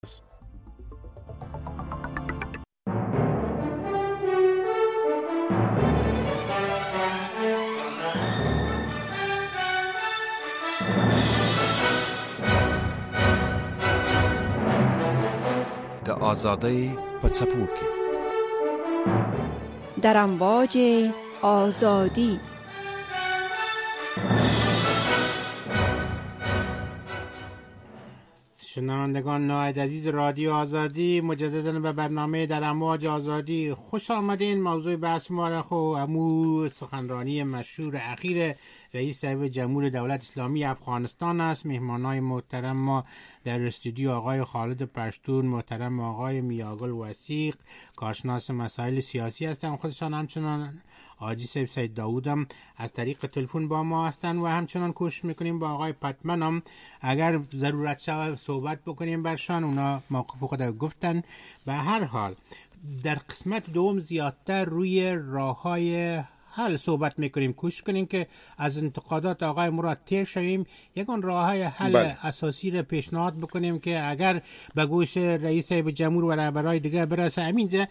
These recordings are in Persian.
د آزادۍ په څپو کې در امواج آزادی. شنوندگان نهایت عزیز رادیو آزادی، مجددا به برنامه در امواج آزادی خوش آمدین. موضوع بحث ما را امو سخنرانی مشهور اخیر رئیس صاحب جمهور دولت اسلامی افغانستان است. مهمانای محترم ما در استودیو آقای خالد پشتون، محترم آقای میاگل وثیق، کارشناس مسائل سیاسی هستند. خودشان همچنان حاجی صاحب سید داوود هم از طریق تلفن با ما هستند و همچنان کوشش میکنیم با آقای پتمن هم اگر ضرورت شود صحبت بکنیم برشان. اونا موقف خود گفتن. به هر حال در قسمت دوم زیادتر روی راههای حل صحبت میکنیم. کوشش کنیم که از انتقادات آقای مراد تیر شویم، یکان راههای حل اساسی را پیشنهاد بکنیم که اگر به گوش رئیس صاحب جمهور و رهبرای دیگه برسه. همینجا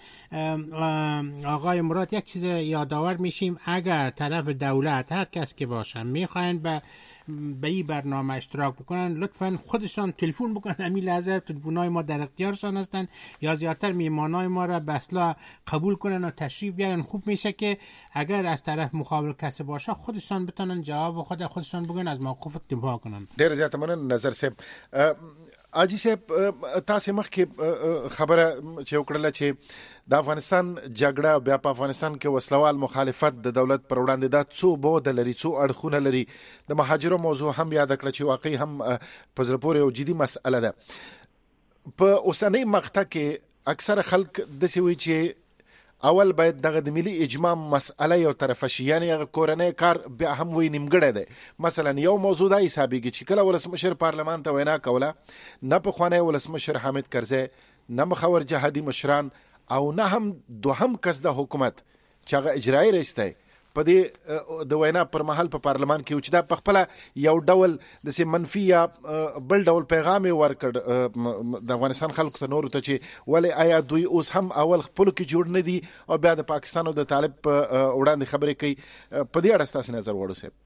آقای مراد یک چیز یادآور میشیم، اگر طرف دولت هر کس که باشن میخواین به این برنامه اشتراک بکنن، لطفاً خودشان تلفن بکنن. همین لحظه تلفن‌های ما در اختیارشان هستن، یا زیادتر میهمانای ما را به اصطلاح قبول کنن و تشریف بیارن. خوب میشه که اگر از طرف مقابل کسی باشه خودشان بتونن جواب خودشان بگن، از موقف دفاع کنن. ډیر زیات مننه نظر صاحب. اجي صاحب تاسو مخکې خبره چې وکړله چې د افغانستان جګړه بیا په افغانستان کې وسلوال مخالفت د دولت پر وړاندې دا څو بود لري، څو اړخونه لري. د مهاجرو موضوع هم یاد کړه چې واقعي هم په زړه پورې او جدي مسأله ده. په اوسنۍ مقطع کې اکثر خلک داسې وایي چې اول باید دغه د ملي اجماع مسأله یو طرف شي، یعنی هغه کورنۍ کار بیا هم وی نیمګړی دی. مثلا یو موضوع دا حسابېږي چې کله ولسمشر پارلمان ته وینا کوله، نه پخوانی ولسمشر حامد کرزی، نه مخور جهادي مشران او نه هم دوهم کس د حکومت چې هغه اجرایي رئیس دی په دې د وینا پر مهال په پارلمان کې چې دا په خپل یو ډول د سي منفي یا بل ډول پیغام ورکړ د افغانستان خلکو ته، نور ته چې ولې آیا دوی اوس هم اول خپل کې جوړ نه دي او بیا د پاکستان او د طالب وړاندې خبرې کوي. په دې اړه تاسو نظر وړو صاحب؟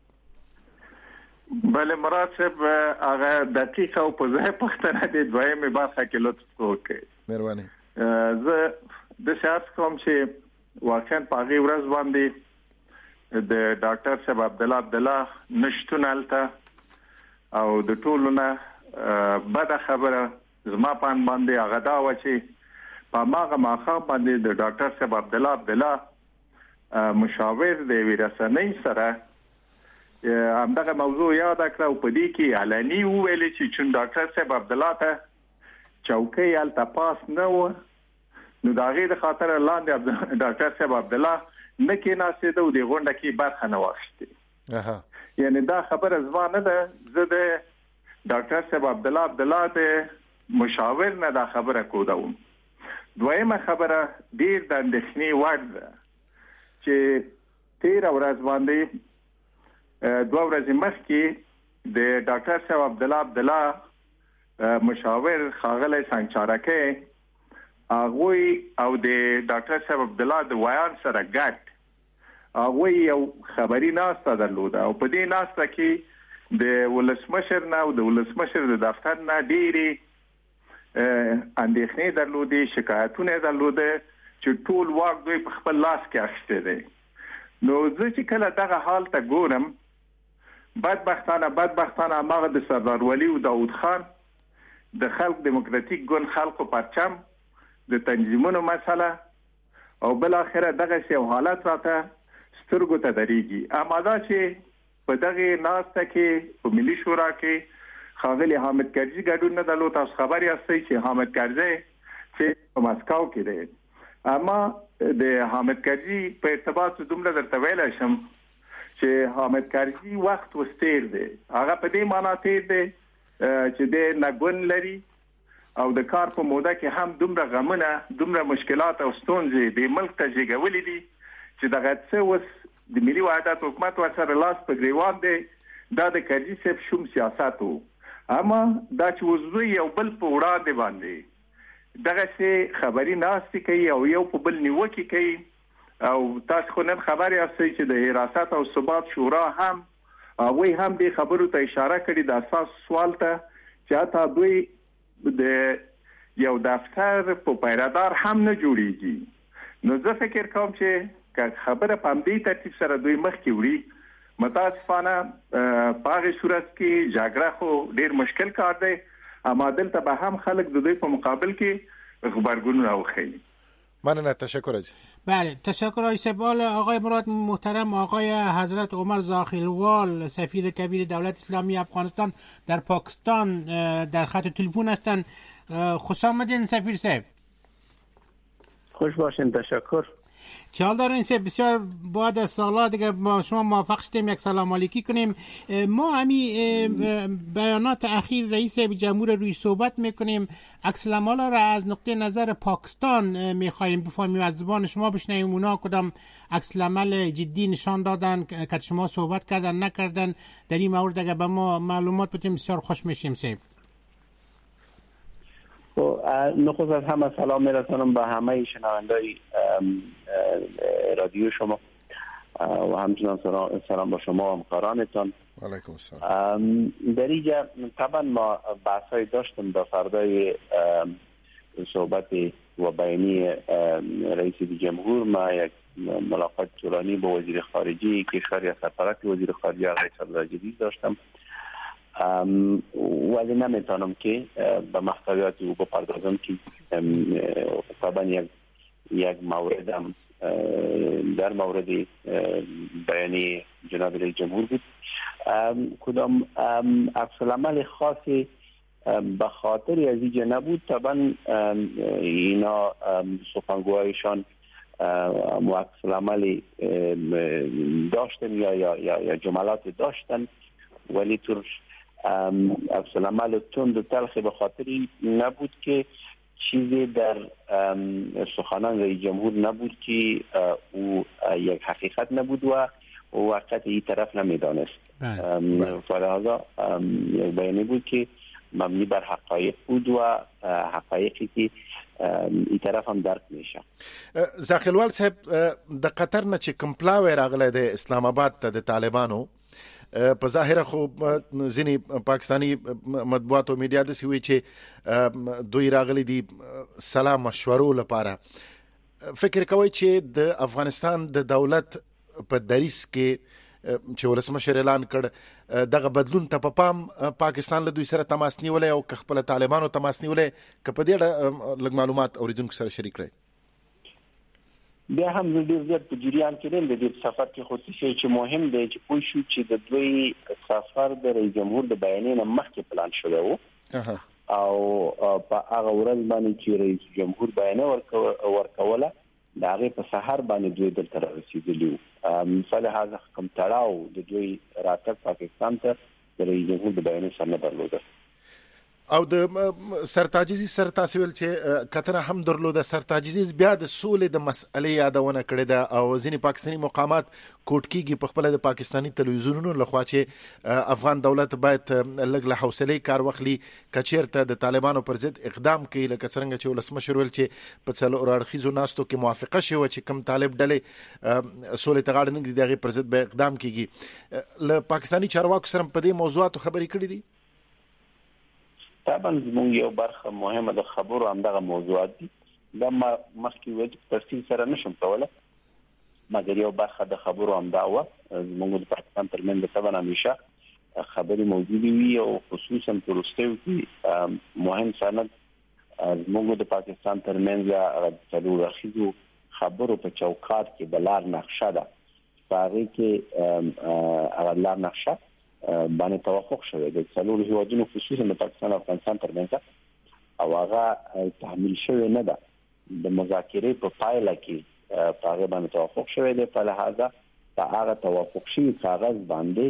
بله مراد صاحب، هغه دقیق او په ځای پښتنه د دویمه برخه کې لطف وکړئ. مهرباني. زه د سیاست کوم چې واقعا په هغه ورځ باندې د ډاکټر صاحب عبدالله نشتون الته او د ټولو نه بده خبره زما پان باندې هغه دا و چې په ماغه ماخه باندې د ډاکټر صاحب عبدالله مشاور د ورسنۍ سره همدغه موضوع یاد کړ او په دې کې علني ویل چې ډاکټر صاحب عبدالله ته چوکۍ الته پاس نه و، نو دا غي د خاطر لاندې ډاکټر صاحب عبدالله نه کې ناسیده او د غونډه کې برخه نه واخیسته. یعنی دا خبره ځوانه ده. زه د ډاکټر صاحب عبدالله د مشاور نه دا خبره کوم. دویمه خبره ډیر د اندېښنې وړ ده چې 13 ورځ باندې 2 ورځې مخکې د ډاکټر صاحب عبدالله مشاور خاغلی سنگچارکه هغه او د ډاکټر صاحب عبدالله د ویان سره ګډ هغه یو خبري ناسته درلوده او په دې ناسته کې د ولسمشر نه او د ولسمشر د دفتر نه ډېری اندېښنې درلودې، شکایتونه درلوده چې ټول واک دوی په خپل لاس کې اخیسته دي. نو زه چې کله دغه حال ته ګورم، بدبختانه هغه د سردار ولی او داود خان د خلق دیموکراتیک ګوند خلقو پرچم د تنظیمونو مسله او بل اخره دغه څه حالت راته سترګو ته درېږي. اماده چې په دغه ناسته کې په ملي شورا کې خاغلی حامد کرزي ګډون نه درلود. تاسو خبر یاستئ چې حامد کرزي چې په مسکو کې دی، اما د حامد کرزي په ارتباط دومره درته ویل شم چې حامد کرزي وخت وستیر دی. هغه په دې معنی تیر دی چې د نګون لري او د کار په موده کې هم دومره غمونه، دومره مشکلات او ستونزې د ملک ته جګولې دي چې دغه څه وس د ملي وحدت حکومت ورسره لاس په ګریوان دی. دا د کرزي صاحب شوم سیاست وو، اما دا چې وزوی یو بل په وړاندې باندې دغه څه خبري ناستي کوي او یو په بل نیوکه کوي او تاسو خو نن خبري اوسئ چې د حراست او ثبات شورا هم وی هم د خبرو ته اشاره کړې د اساس سوال ته چې تا دوی د یو دفتر په پیرادار هم نه جوړیږي نو زه فکر کوم چې خبره په دې ترتیب سره دوی مخکې وړي متاسفانه په هغه صورت کې جګړه خو ډیر مشکل کار دی اما دلته به هم خلک د دوی په مقابل کې خبرګون راوخی. مننه، تشکر. بله تشکر آقای سبال. آقای مراد محترم، آقای حضرت عمر زاخیلوال سفیر کبیر دولت اسلامی افغانستان در پاکستان در خط تلفن هستند. خوش آمدین سفیر صاحب. خوش باشین، تشکر. چه حال دارین سه؟ بسیار بعد از سالها دیگه با شما موافق شدیم یک سلام علیکی کنیم. ما همین بیانات اخیر رئیس جمهور روی صحبت میکنیم، عکس العمل را از نقطه نظر پاکستان میخوایم بفهمیم، از زبان شما بشنویم اونا کدام عکس العمل جدی نشان دادن که شما صحبت کردن نکردن در این مورد. اگه به ما معلومات بدیم بسیار خوش میشیم. سه نخست از همه سلام میرسانم به همه شنوندای رادیو شما و همچنان سلام با شما و همکارانتان. علیکم السلام. در اینجا طبعا ما بحثای داشتم در فردای صحبت و بیانی رئیس جمهور. ما یک ملاقات طولانی با وزیر خارجه کشور یا سفارت وزیر خارجه آقای سردار جدید داشتم، ولی نمیتونم که به محتویات او بپردازم که طبعا یک موردم در مورد بیانی جناب رئیس جمهور بود. کدام عکس العمل خاصی به خاطر از اینجا نبود. طبعا اینا سخنگوهایشان عکس العمل داشتن یا جملات داشتن، ولی طور عکس العمل تند و تلخ به خاطر نبود که چیزی در سخنان رئیس جمهور نبود که او یک حقیقت نبود و واقعیت این طرف نمیدانست. فلذا یک بیانی بود که مبنی بر حقایق بود و حقایقی که این طرف هم درک میشه. زاخیلوال صاحب، د قطر نه چې کمپلاوی راغلی د اسلام آباد ته د طالبانو په ظاهره خو ځینی پاکستانی مطبوعات او میډیا د سوي چې دوی راغلي دي سلام مشورو لپاره. فکر کوي چې د افغانستان د دولت په دریس کې چې ولسمشر اعلان کړ دغه بدلون ته په پام پاکستان له دوی سره تماس نیولې او خپل طالبانو تماس نیولې که په دې اړه لږ معلومات اوریدونکو سره شریک کړئ. بیا هم ډیر زیات په جریان کې د دې سفر کې خو څه چې مهم دی چې پوه شو چې د دوی سفر د رئیس جمهور د بیانیې نه مخکې پلان شوی و او په هغه ورځ باندې چې رئیس جمهور بیانیه ورکوله د هغې په سحر باندې دوی دلته رسېدلي وو. فلهذا کوم تړاو د دوی راتګ پاکستان ته د رئیس جمهور د بیانیې سره نه درلوده. او د سرتاجیزي سره تاسو ویل چې کتنه هم درلوده. سرتاجیزي بیا د سولې د مسئلې یادونه کړې ده او ځینې پاکستاني مقامات کوټ کېږي په خپل د پاکستاني تلویزیونونو لخوا چې افغان دولت باید لږ له حوصلې کار واخلي کچېرته د طالبانو پر ضد اقدام کوي، لکه څنګه چې ولسمشر ویل چې په څلور اړخیزو ناستو کې موافقه شوه چې کم طالب ډلې سولې ته غاړه نه ږدي د هغې پر ضد به اقدام کېږي. له پاکستاني چارواکو سره په دې موضوعاتو خبرې کړې دي؟ طبعا زموږ یو برخه مهمه د خبرو همدغه موضوعات دي. دا مخکې ویل په تفصیل سره نشم کوله، مګر یو برخه د خبرو همدا وه. زموږ د پاکستان ترمنځ طبعا همیشه خبرې موجودې وي او خصوصا په وروستیو کې مهم سند زموږ د پاکستان ترمنځ هغه څلور اړخیزو خبرو په چوکاټ کې د لار نقشه ده. په هغې کې هغه لار نقشه باندې توافق شوی د څلور هیوادونو خصوصا د پاکستان او افغانستان ترمنځ او هغه تحمیل شوی نه ده. د مذاکرې په پایله کې په هغه باندې توافق شوی دی. په لحاظه په هغه توافق شوي کاغذ باندې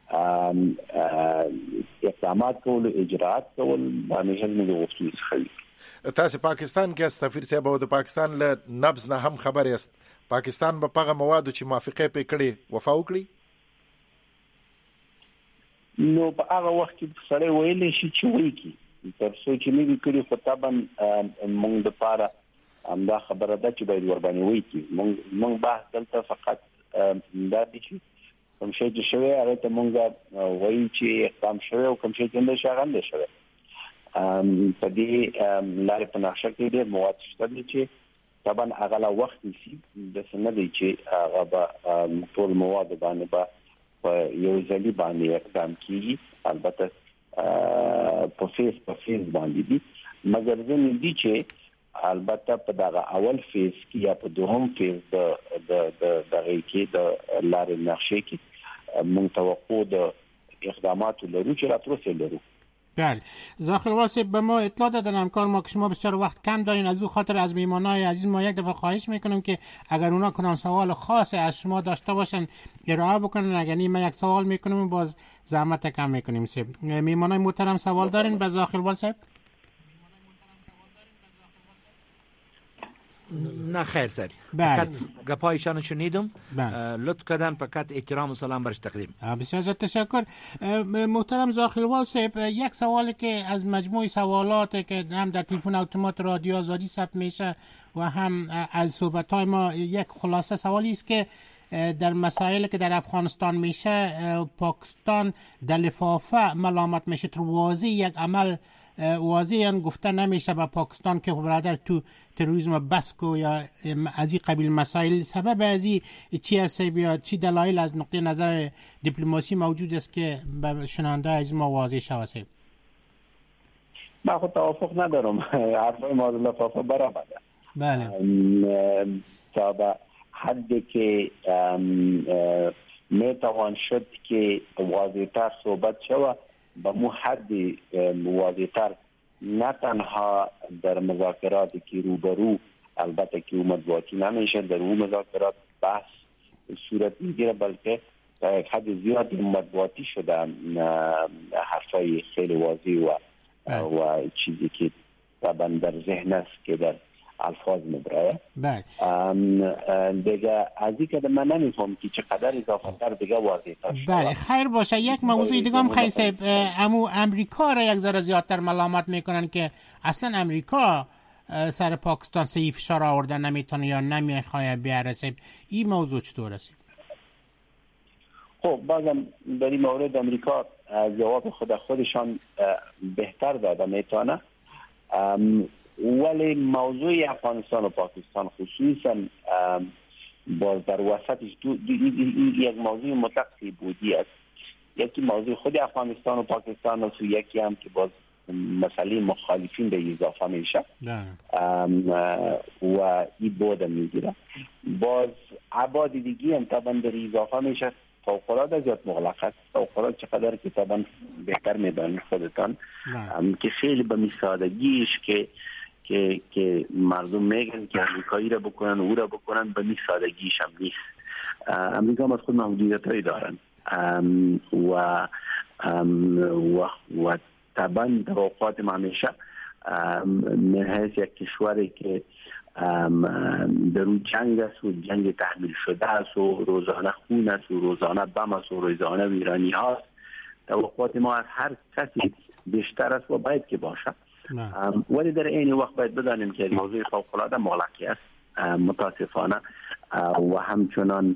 اقدامات کول او اجراءات کول باندې هم د غوښتنې څخه وي. تاسو پاکستان کې سفیر صاحب او د پاکستان له نبض نه هم خبر یاست. پاکستان به هغه موادو چې موافقه پې کړي وفا وکړي؟ نو په هغه وخت کې سره ویلې شي چې وایي تر څو چې نوي کړي خو طبعا موږ د پاره همدا خبره ده چې باید ورباندې وایي چې موږ بحث دلته فقط دا دي چې کوم شی چې شوی هغه ته موږ وایي چې اقدام شوی او کوم شی چې نه شغل نه شوی په دې لارې په نقشه کې ډېر مواد شته چې طبعا هغه لا وخت نشي د سند چې هغه به ټول مواد باندې په یو ځلې باندې اقدام کیږي البته په فیس باندې دي مګر ځینې دي چې البته په دغه اول فیز کې یا په دوهم فیز د کې د لارې نقشې کې موږ توقع د اقدامات لرو چې راتلوسه لرو. بله زاخل واسه به ما اطلاع دادن همکار ما که شما بسیار وقت کم دارین، از او خاطر از میهمانای عزیز ما یک دفعه خواهش میکنم که اگر اونا کنم سوال خاصی از شما داشته باشن ارائه بکنن، اگر نی من یک سوال میکنم باز زحمت کم میکنیم. میهمانای محترم سوال دارین به زاخل واسه؟ نه خیر سر فقط گپایشان شنیدم. لطف کردن فقط احترام و سلام برش تقدیم. بسیار زیاد تشکر. محترم زاخلوال صاحب، یک سوالی که از مجموع سوالاتی که هم در تلفن اتومات رادیو آزادی ثبت میشه و هم از صحبت‌های ما یک خلاصه سوالی است که در مسائلی که در افغانستان میشه پاکستان در لفافه ملامت میشه، تو واضح یک عمل واضحاً گفته نمیشه به پاکستان که برادر تو تروریسم بس کو یا از این قبیل مسائل. سبب از این چی است یا چی دلایل از نقطه نظر دیپلماسی موجود است که به شنونده از ما واضح شود؟ من خود توافق ندارم، حرفای ما لفافه برآمده. بله تا به حدی که میتوان شد که واضح‌تر صحبت شود به مو حد واضح‌تر، نه تنها در مذاکرات که روبرو البته که مطبوعاتی نمیشه، در اون مذاکرات بحث صورت میگیره، بلکه تا یک حد زیادی مطبوعاتی شده حرفای خیلی واضح و چیزی که طبعا در ذهن است که در الفاظ مبرایه. بله دیگه از این که من نمیفهم که چقدر اضافه تر دیگه واضح تر شد. بله خیر باشه. یک موضوع دیگه هم خیلی صاحب، امریکا را یک ذره زیادتر ملامت میکنن که اصلا امریکا سر پاکستان سعی فشار آورده نمیتونه یا نمیخواد بیارسه. این موضوع چطور است؟ خب بازم در این مورد امریکا جواب خودشان بهتر داده میتونه، ولی موضوع افغانستان و پاکستان خصوصا باز در وسطش یک موضوع متقسی بودی است. یکی موضوع خود افغانستان و پاکستان است و یکی هم که باز مسئله مخالفین به اضافه میشه و این بود میگیره. باز عباد دیگی هم طبعا در اضافه میشه. فوق‌العاده زیاد مغلق است. فوق‌العاده چقدر که طبعا بهتر میدانید خودتان که خیلی به میسادگیش که مردم میگن که امریکایی را بکنن او را بکنن، به این سادگیش هم نیست. امریکا هم از خود محدودیت‌هایی دارن و طبعا توقعات ما همیشه من حیث یک کشوری که در اون جنگ است و جنگ تحمیل شده است و روزانه خون است و روزانه بم است و روزانه ویرانی هاست، توقعات ما از هر کسی بیشتر است و باید که باشه. ولی در این وقت باید بدانیم که موضوع فوق‌العاده مغلقی است متاسفانه و همچنان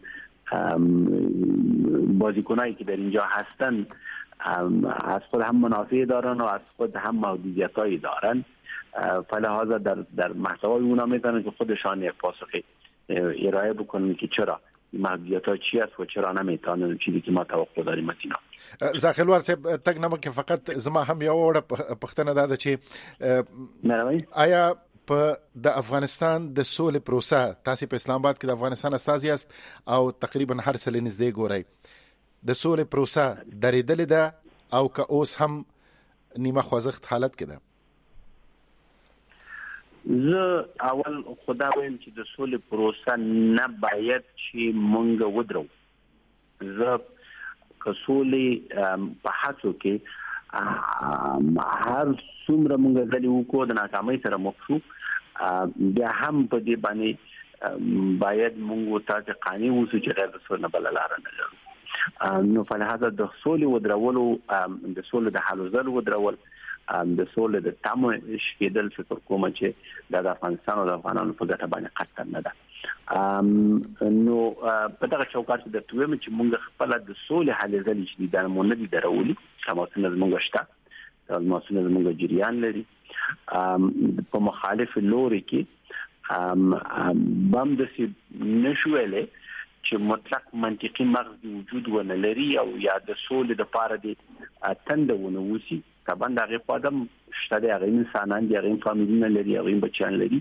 بازیکنایی که در اینجا هستن از خود هم منافع دارن و از خود هم محدودیتایی دارن، فلهذا در محتوای اونا میتونن که خودشان یک پاسخ ارائه بکنن که چرا محدودیت‌ها چی است و چرا نمیتونن چیزی که ما توقع داریم از اینا. زاخلوار صاحب تک نه که فقط زما هم یو وړه پښتنه ده چې آیا په د افغانستان د سولې پروسه تاسو په اسلام آباد کې د افغانستان استازي است او تقریبا هر څه لنځدې ګورئ، د سولې پروسه درېدلې ده او که اوس هم نیمه خوځښت حالت کې ده؟ زه اول خدا وایم چې د سولې پروسه نه باید چې مونږ ودرو. زه که سولې په هڅو کې هر څومره مونږ ځلې وکړو د ناکامۍ سره مخ شو، بیا هم په دې باندې باید مونږ ته قانع اوسو چې غیر د سولې نه بله لاره نه لرو. نو فلهذا د سولې ودرولو د سولې د حل ځل ودرول د سولې د تمه شکېدل فکر کوم چې د افغانستان او د افغانانو په ګټه باندې قطعا نه ده. نو په دغه چوکاټ د تویم چې موږ خپل د سولې حل ځلې چې د مونږ دي درولي تماسونه زموږ شته تماسونه زموږ جریان لري په مخالف لوري کې بم د سي نشوله چې مطلق منطقي مغز وجود ونه لري او یا د سولې د پاره دي تندونه وسی طبعا دغه قدم شته د انسانان دي غوښتنه فامیلونه لري غوښتنه بچیان لري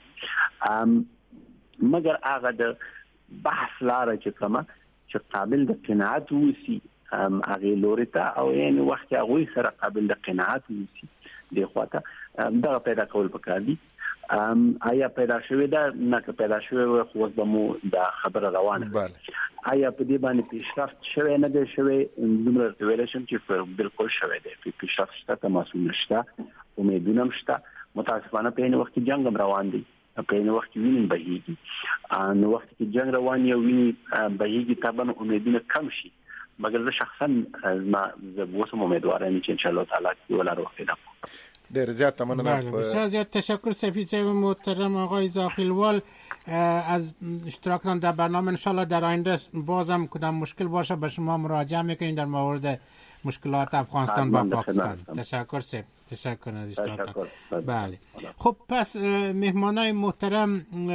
مګر هغه د بحث لاره چې کومه چې قابل د قناعت وسی هغه لوري ته او یې وخت هغه سره قابل د قناعت وسی دی خواته دا پیدا کول پکار دي آیا پیدا شوی دا نه پیدا شوی خو به مو دا خبره روانه آیا په دې باندې پیشرفت شوی نه دی شوی دومره ویلیشن چې بالکل شوی دی پیشرفت شته تماسونه نشته امیدونه نشته متاسفانه په این وخت جنگ روان دی په این وخت ویني بهيږي نو وخت کې جنگ روان یو ویني بهيږي طبعا امیدونه کم شي مګر زه شخصا ما زه وسم امیدوار یم چې ان شاء الله تعالی ولا روخیدم. ډیر زیات مننه. بسیار زیاد تشکر سفیر صاحب محترم آقای زاخیلوال از اشتراکتان در برنامه. ان شاء الله در آینده بازم کدام مشکل باشه به شما مراجعه میکنیم در مورد مشکلات افغانستان با پاکستان. تشکر سفیر. تشکر از اشتراکتان. بله خب پس مهمانای محترم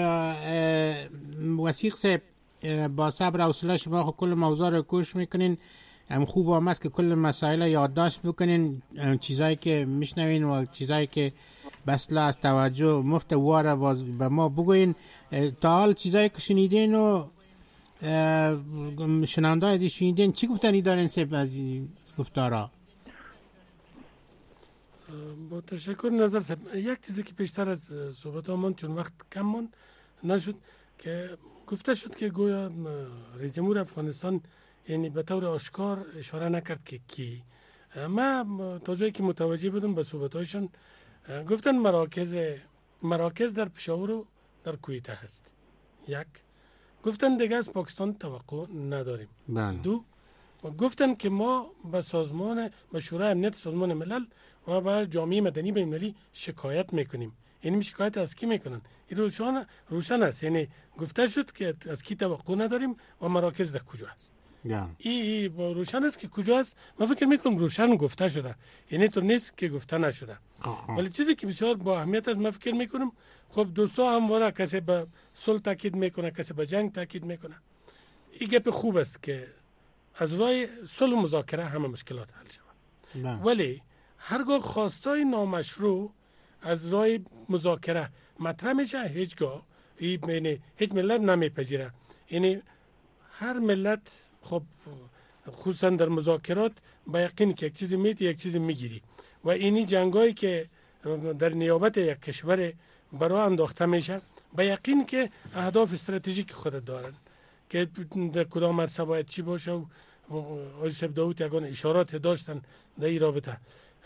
وثیق صاحب با صبر و حوصله شما خب کل موضوع رو گوش میکنین خوب هم است که کل مسائل یادداشت بکنین چیزایی که میشنوین و چیزایی که بسلا از توجه محتوا به ما بگوین. تا حال چیزایی که شنیدین و شنونده ازی شنیدین چی گفتنی دارین سب از گفتارا؟ با تشکر نظر سب یک چیزی که پیشتر از صحبت همون چون وقت کم ماند نشد که گفته شد که گویا رئیس جمهور افغانستان یعنی به طور آشکار اشاره نکرد که کی. ما تا جایی که متوجه بودم به صحبت‌هایشان گفتن مراکز در پشاور و در کویته هست. یک گفتن دیگه از پاکستان توقع نداریم. دو گفتن که ما به شورای امنیت سازمان ملل و به جامعه مدنی بین‌المللی شکایت میکنیم. یعنی شکایت از کی میکنن؟ این روشن است. یعنی گفته شد که از کی توقع نداریم و مراکز در کجا است. این روشن است که کجا است. من فکر میکنم روشن گفته شده، یعنی تو نیست که گفته نشده. ولی چیزی که بسیار با اهمیت است من فکر میکنم خب دوستا همواره کسی به صلح تاکید میکنه کسی به جنگ تاکید میکنه. این گپ خوب است که از راه صلح و مذاکره همه مشکلات حل شود. ولی هرگاه خواستای نامشروع از راه مذاکره مطرح میشه هیچگاه یعنی هیچ ملت نمیپذیره. یعنی هر ملت خب خصوصا در مذاکرات با یقین که یک چیزی میتی یک چیزی میگیری و اینی جنگایی که در نیابت یک کشور برای انداخته میشه با یقین که اهداف استراتژیک خود دارن که در کدام مرحله باید چی باشه و آقای صاحب داوود یگان اشارات داشتن در این رابطه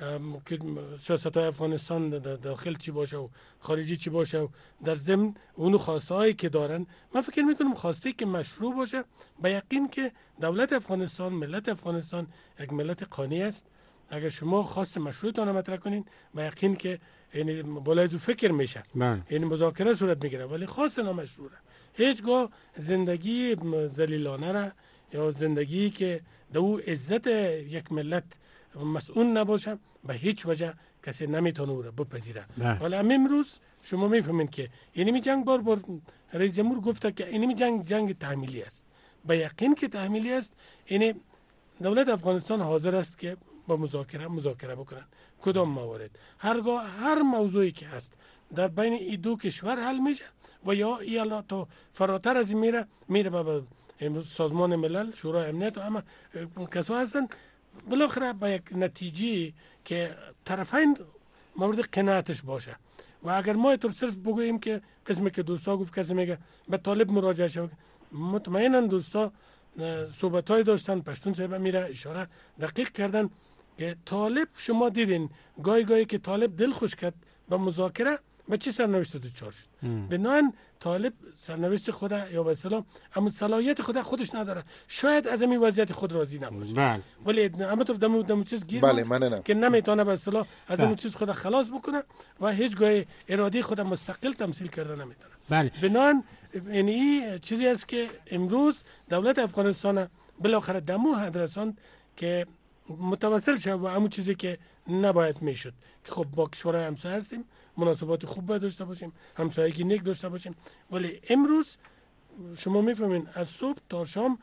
که سیاست های افغانستان داخل چی باشه و خارجی چی باشه و در ضمن اونو خواسته هایی که دارن. من فکر میکنم خواسته که مشروع باشه با یقین که دولت افغانستان ملت افغانستان یک ملت قانی است. اگر شما خواست مشروعتان مطرح کنین با یقین که یعنی بالای فکر میشه یعنی مذاکره صورت میگیره ولی خواست نامشروعه هیچگاه زندگی ذلیلانه را یا زندگی که دو عزت یک ملت مسئول نباشه به هیچ وجه کسی نمیتونه او را بپذیره. ولی امروز شما میفهمین که اینمی جنگ بار رئیس جمهور گفته که اینمی جنگ تحمیلی است. به یقین که تحمیلی است. یعنی دولت افغانستان حاضر است که با مذاکره بکنن کدام موارد هرگاه هر موضوعی که هست در بین این دو کشور حل میشه و یا ایالا تا فراتر از این میره به سازمان ملل شورای امنیت و همه کسا هستن بالاخره به یک نتیجه که طرفین مورد قناعتش باشه. و اگر ما تو صرف بگوییم که قسمی که دوستا گفت کسی میگه به طالب مراجعه شد مطمئنا دوستا صحبت‌های داشتن پشتون صاحب میره اشاره دقیق کردن که طالب شما دیدین گاهی که طالب دل خوش کرد به مذاکره به چه سرنوشت دوچار شد؟ بنابراین طالب سرنوشت خود یا به اصطلاح اما صلاحیت خودش نداره، شاید از این وضعیت خود راضی نباشه، ولی اما تو دمو چیز گیر که نمیتونه به اصطلاح از اون چیز خود خلاص بکنه و هیچگاه اراده خود مستقل تمثیل کرده نمیتونه. بنابراین این چیزی است که امروز دولت افغانستان بالاخره دمو حد رساند که متوسل شد و همون چیزی که نباید میشد که خب با کشورهای همسایه هستیم، مناسبات خوب باید داشته باشیم، همسایگی نیک داشته باشیم، ولی امروز شما میفهمین از صبح تا شام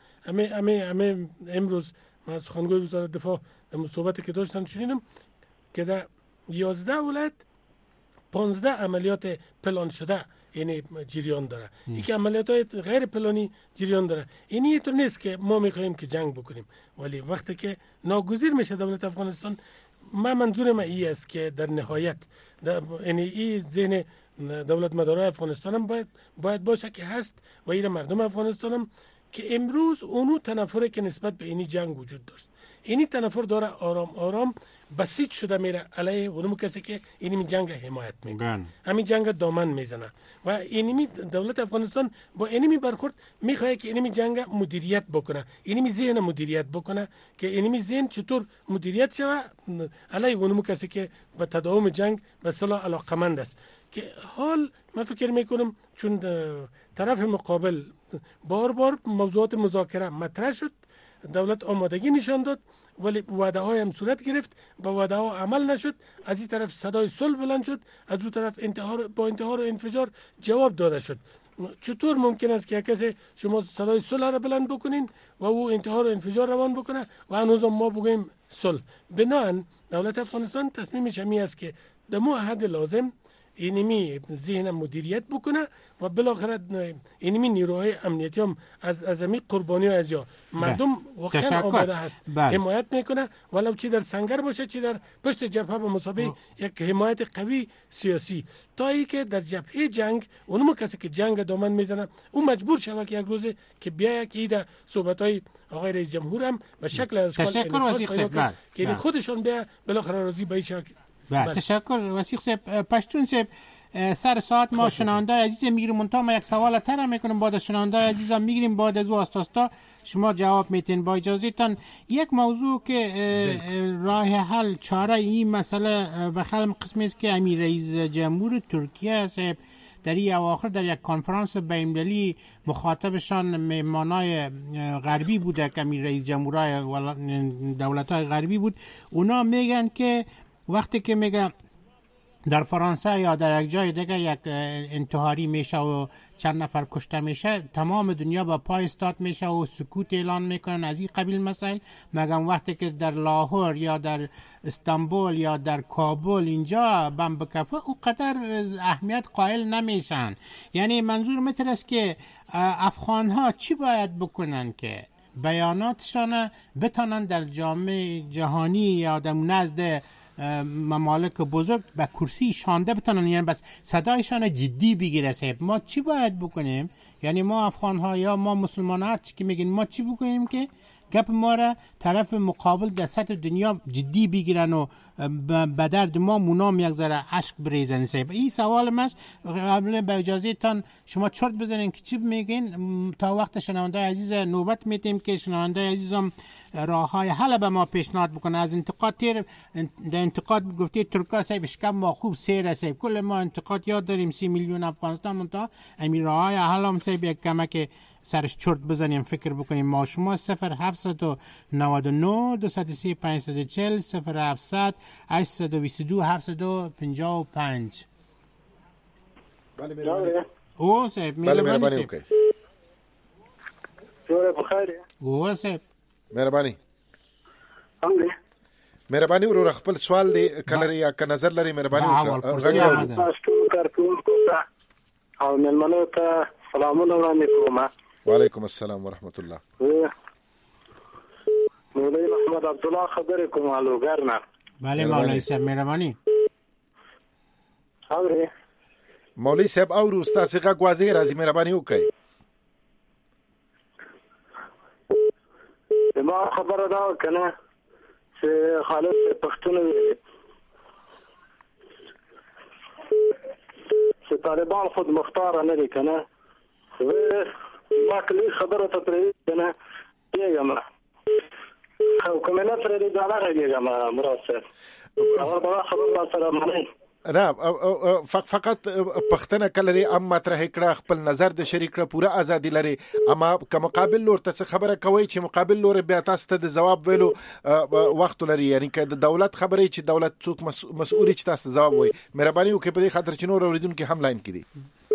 همه امروز من از خانگوی وزارت دفاع در صحبتی که داشتن شنیدم که در 11 ولایت 15 عملیات پلان شده یعنی جریان داره، یکی عملیات های غیر پلانی جریان داره. اینی اینطور نیست که ما میخوایم که جنگ بکنیم، ولی وقتی که ناگزیر میشه دولت افغانستان، منظورم این است که در نهایت یعنی این ذهن دولت مدارای افغانستان هم باید باشه که هست و این مردم افغانستان هم که امروز اونو تنفری که نسبت به اینی جنگ وجود داشت، اینی تنفر داره آرام آرام بسیج شده میره علیه اونم کسی که اینی جنگ حمایت میکنه، همین جنگ دامن میزنه و اینی دولت افغانستان با اینی برخورد میخواد که اینی جنگ مدیریت بکنه، اینی ذهن مدیریت بکنه که اینی ذهن چطور مدیریت شوه علیه اونم کسی که به تداوم جنگ به اصطلاح علاقمند است. که حال من فکر میکنم چون طرف مقابل بار موضوعات مذاکره مطرح شد، دولت آمادگی نشان داد ولی وعده های هم صورت گرفت، با وعده ها عمل نشد، از این طرف صدای صلح بلند شد، از اون طرف با انتحار و انفجار جواب داده شد. چطور ممکن است که کسی شما صدای صلح را بلند بکنین و او انتحار و انفجار روان بکنه و هنوز ما بگوییم صلح؟ بنابراین دولت افغانستان تصمیمش همی است که در حد لازم اینمی ذهن مدیریت بکنه و بالاخره اینمی نیروهای امنیتی هم از همین قربانی ها از جا مردم واقعا آماده هست حمایت میکنه، ولو چی در سنگر باشه چی در پشت جبهه به مسابقه یک حمایت قوی سیاسی، تا ای که در جبهه جنگ اونم کسی که جنگ دامن میزنه اون مجبور شوه که یک روز که بیاید که ایده صحبت های آقای رئیس جمهور هم به شکل از که خودشون بیا بالاخره راضی به شکل. تشکر وسیق صاحب. پشتون صاحب سر ساعت ما شنونده عزیز میگیریم، منتها ما یک سوال تر میکنم بعد از شنونده عزیزم میگیریم، بعد از او آستاستا شما جواب میتین. با اجازهتان یک موضوع که راه حل چاره این مسئله به خلم قسمی است که امیر رئیس جمهور ترکیه صاحب در این اواخر در یک کنفرانس بین‌المللی مخاطبشان مهمانای غربی بوده که امیر رئیس جمهورای دولت‌های غربی بود، اونا میگن که وقتی که میگه در فرانسه یا در یک جای دیگه یک انتحاری میشه و چند نفر کشته میشه، تمام دنیا با پای استاد میشه و سکوت اعلان میکنن از این قبیل مسائل، مگر وقتی که در لاهور یا در استانبول یا در کابل اینجا بم بکفه او قدر اهمیت قائل نمیشن. یعنی منظور متر است که افغان ها چی باید بکنن که بیاناتشان بتانن در جامعه جهانی یا در نزد ممالک بزرگ به کرسی شانده بتونن، یعنی بس صدایشان جدی بگیره صاحب. ما چی باید بکنیم؟ یعنی ما افغان ها یا ما مسلمان ها چی که میگین ما چی بکنیم که گپ ما را طرف مقابل در سطح دنیا جدی بگیرن و به درد ما مونام یک ذره عشق بریزن صاحب؟ این سوال ماست. قبل به اجازه تان شما چرت بزنین که چی میگین تا وقت شنونده عزیز نوبت میتیم که شنونده عزیزم راه های حل به ما پیشنهاد بکنه. از انتقاد تیر در انتقاد گفته ترکا صاحب شکم ما خوب سیر صاحب، کل ما انتقاد یاد داریم 30 میلیون افغانستان منتها امیر راه های حل هم صاحب یک کمک سرش چرت بزنیم فکر بکنیم. ما شما 0799 203 540 0700 822 755. بله مهربانی. او صاحب بله مهربانی وکړئ. جوړه بخیر. او صاحب مهربانی. امره. مهربانی ورور خپل سوال دی کله یا که نظر لري مهربانی وکړئ. تاسو کارکون کوته او ملمنو ته سلامونه وړاندې کوم. وعلیکم السلام ورحمت الله. مولوی محمد عبدالله خبر کوم الوګر نه. بله مولوی صاحب مهربانی. اوري مولوی صاحب او استاد څنګه غواړي راځي مهرباني وکړئ. ما خبره دا کنه چې خالص پښتون چې طالبان خود مختار نه دي کنه ما کلی خبره ته پرې کنه دیګم خو کومه نه پرې دا نه دیګم مراد صاحب هغه خبره سره معنی نه فقط پښتنه کلري ام مطرح کړه خپل نظر د شریک کړه پوره ازادي لري اما که مقابل لور ته خبره کوي چې مقابل لور بیا تاسو ته د جواب ویلو وخت لري یعنی که د دولت خبرې چې دولت څوک مسؤل چې تاسو جواب وي مهرباني وکړئ په دې خاطر چې نور اوریدونکو هم لاین کړي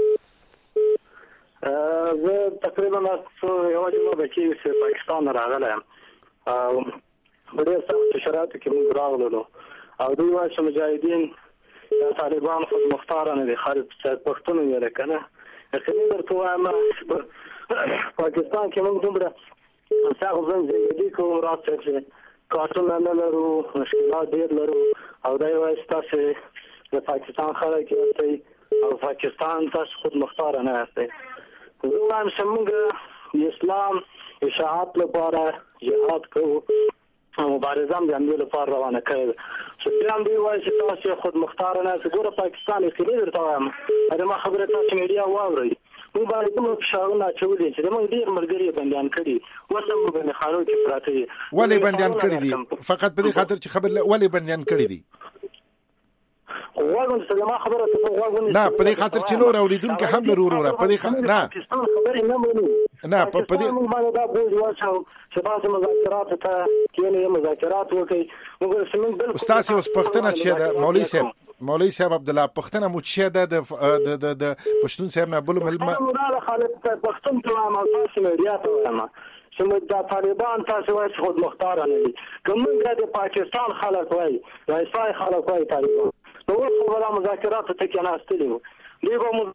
زه تقریبا یو جمعه کې چې پاکستان راغلم او ډېر سخت شرایط کې موږ راغلو او دوی وايي چې مجاهدین طالبان خود مختار نه دي خالد پښتون یې کنه خلینو ورته وایم پاکستان کې موږ دومره څنګه زندگی کوم راځي چې کارتون نه لرو مشکلات ډېر لرو او دا یو اساس د پاکستان خلک او پاکستان تاسو خود مختار نه یاستئ زه وایم چې موږ اسلام اشاعت لپاره جهاد کوو مبارزه هم د همدې لپاره روانه کړې چې بیا هم دوی وایي چې تاسو خود مختار نه یاست ګوره پاکستان یې کلي درته وایم دا ما خبره تاسو میډیا واورئ موږ باندې کوم فشارونه اچولي چې موږ ډېر ملګري بندیان کړي اوس هم موږ خارو کې پراته دي ولې بندیان کړي دي فقط په دې خاطر چې خبر ولې بندیان کړي دي واغون سلام خبره ته واغون نه په دې خاطر چې نور اوریدونکو هم لرو په دې نه پاکستان خبرې نه مونږ نه په دې موږ باندې دا بوج واچو چې تاسو مذاکرات ته کېنه مذاکرات وکړي موږ سمون بل استاد اوس پښتنه چې دا مولوی صاحب عبد الله پښتنه مو چې د پښتون صاحب نه بل مل خالد پښتون ته ما تاسو میډیا ته وایم چې دا طالبان تاسو وایي خود مختار نه دي کومه د پاکستان خلک وایي د اسرائیل خلک وایي طالبان نو څو ولا مذاکرات ته کې نه استلو دی به مو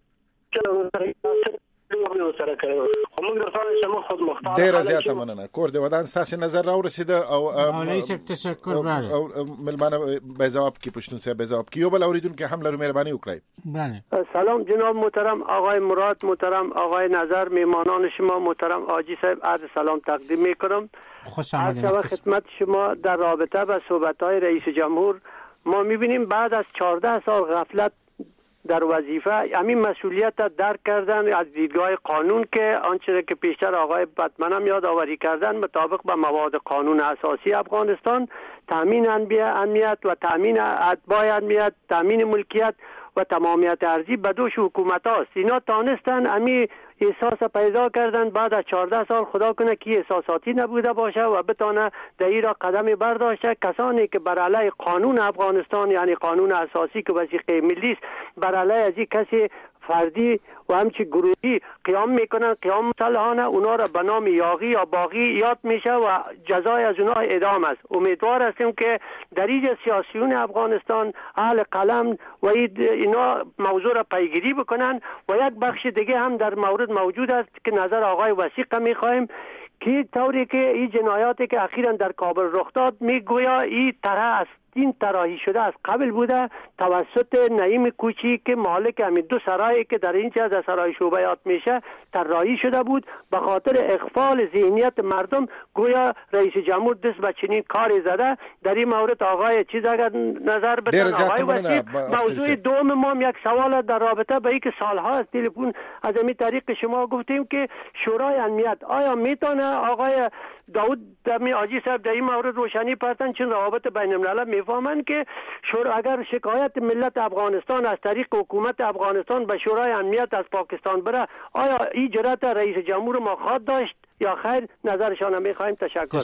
ډیر زیاته مننه کور دی ودان ساسي نظر را ورسیده او مولوی صاحب تشکر بله او ملمانه به جواب کی پښتون صاحب به جواب کی یو بل اوریدونکو هم لرو مهرباني وکړئ بله سلام جناب محترم آقای مراد محترم آقای نظر میهمانان شما محترم آجی صاحب عرض سلام تقدیم میکنم خوش آمدید خدمت شما در رابطه با صحبت‌های رئیس جمهور ما می‌بینیم بعد از 14 سال غفلت در وظیفه همین مسئولیت را درک کردن از دیدگاه قانون که آنچه که پیشتر آقای بتمنم یادآوری کردن مطابق با مواد قانون اساسی افغانستان تامین امنیت و تامین اتباع امنیت تامین ملکیت و تمامیت ارضی به دوش حکومت هاست. اینا تانستن امی احساس پیدا کردن بعد از 14 سال خدا کنه که احساساتی نبوده باشه و بتانه در ایرا قدم برداشته. کسانی که بر علیه قانون افغانستان یعنی قانون اساسی که وثیقه ملی است بر علیه از کسی فردی و همچی گروهی قیام میکنن قیام مسلحانه اونا را به نام یاغی یا باغی یاد میشه و جزای از اونا اعدام است. امیدوار هستیم که در اینجا سیاسیون افغانستان اهل قلم و اینا موضوع را پیگیری بکنن و یک بخش دیگه هم در مورد موجود است که نظر آقای وثیقه میخواهیم که طوری که این جنایاتی که اخیراً در کابل رخ داد میگویا این طرح است این طراحی شده از قبل بوده توسط نعیم کوچی که مالک همین دو سرایی که در اینجا از سرای شعبه یاد میشه طراحی شده بود به خاطر اغفال ذهنیت مردم گویا رئیس جمهور دست به چنین کاری زده. در این مورد آقای چیز اگر نظر بدن آقای وسیق موضوع دوم ما یک سوال در رابطه به اینکه سالها از تلفن از همین طریق شما گفتیم که شورای امنیت آیا میتونه آقای داود دمی آجی صاحب در این مورد روشنی پرتن چون روابط بین الملل میفهمند که اگر شکایت ملت افغانستان از طریق حکومت افغانستان به شورای امنیت از پاکستان بره آیا این جرأت رئیس جمهور ما خواهد داشت یا خیر؟ نظرشان میخوایم. تشکر.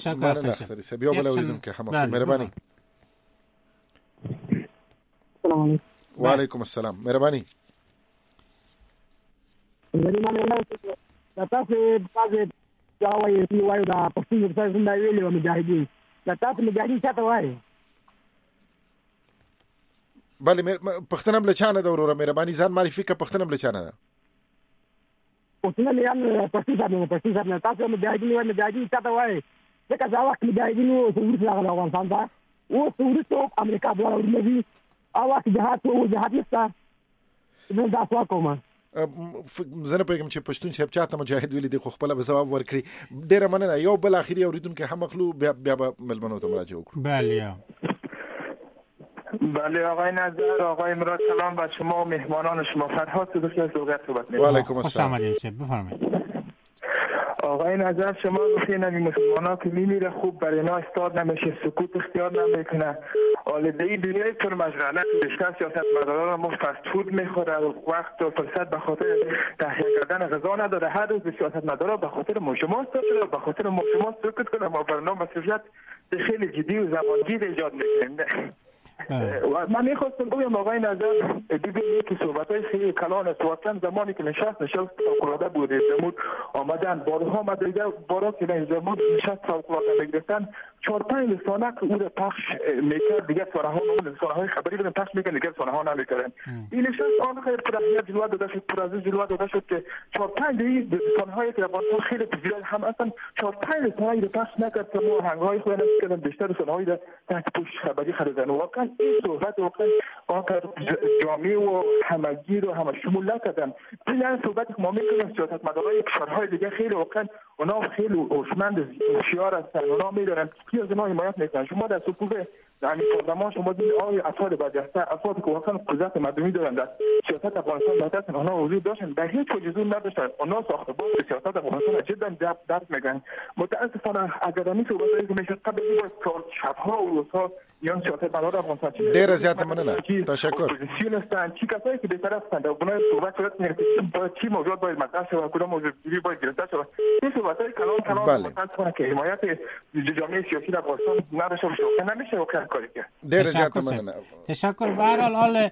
مهربانی. و علیکم السلام. مهربانی. جاوی سی وایو دا پښتون څخه څنګه ویلو مجاهدین دا تاسو مجاهدین څه ته وایي بله پښتنم لچانه د وروره مهرباني ځان معرفي کا پښتنم لچانه ده پښتنم یان پښتون ځان تاسو مجاهدین وایي مجاهدین څه ته وایي ځکه دا وخت مجاهدین او څورس راغله افغانستان ته او څورس امریکا دوه ورنوي او وخت جهاد او جهاد نشته نو دا څه کومه زنه پیغام چې پښتون چې چاته مجاهد ویلي د خو خپل به جواب ورکړي. ډیره مننه. یو بل اخیری اوریدونکو هم مخلو بیا ملمنو ته مراجعه وکړو. بله بله آقای نظر، آقای مراد، سلام بر شما و مهمانان شما. فرهاد صدوقی از لوگر صحبت می‌کنم. و علیکم السلام. بفرمایید. آقای نظر، شما گفتین این مسلمان‌ها که میمیره خوب برای اینا استاد نمیشه، سکوت اختیار نمیکنه. آلودگی دنیای پر مشغله بیشتر سیاستمداران ما فست فود میخوره، وقت و فرصت به خاطر تهیه کردن غذا نداره. هر روز سیاستمدارا به خاطر مشماس شده، به خاطر مشماس سکوت کنه. ما برنامه مسئولیت خیلی جدی و زمانگیر ایجاد میکنیم. من میخواستم بگم آقای نظر، ببینید که صحبت‌های خیلی کلان است. واقعا زمانی که نشست فوق‌العاده بود، جمهور آمدن بارها بارها که جمهور نشست فوق‌العاده میگرفتن 4-5 رسانه که او را پخش میکرد، دیگه رسانه‌های خبری رو پخش میکرد، دیگه رسانه‌ها نمیکردن. این نشست آن خیلی پرازیت جلوه داده شد، پرازیت جلوه داده شد که 4-5 رسانه‌هایی که افغانستان خیلی زیاد هم اصلا 4-5 رسانه‌ای رو پخش نکرد که ما هنگ‌های خود نمی‌کردن، بیشتر رسانه‌هایی رو تحت پوش خبری خریدن. واقعا این صحبت واقعا جامعه و همگیر و همه شمول نکردن. این صحبت که ما میکنیم سیاستمدارای کشورهای دیگه خیلی واقعا اونا خیلی هوشمند هوشیار هستن، اونا میدونن کی از اینا حمایت میکنن. شما در صفوف یعنی پارلمان شما دیدید افراد برجسته، افرادی که واقعا قدرت مردمی دارن در سیاست افغانستان دستن، اونا وجود داشتن، در هیچ وجه نداشتن. اونا ساختمان سیاست افغانستان جدا درس میگن. متاسفانه اگر این صحبتایی که میشه قبل از شبها و روزها یا سیاستمداران افغانستان ډیر زیات مننه، تشکر. اپوزیسیون هستن، چی کسایی که بی‌طرف هستند، اونا صحبت میکنن که چی موضوع باید مطرح شود، کدام موضوع باید گرفته شود. این صحبتای کلام متاسفانه که حمایت جامعه سیاسی در افغانستان نداشته باشه، نمیشه واقعا کاری کرد. ډیر زیات مننه. تشکر. به هر حال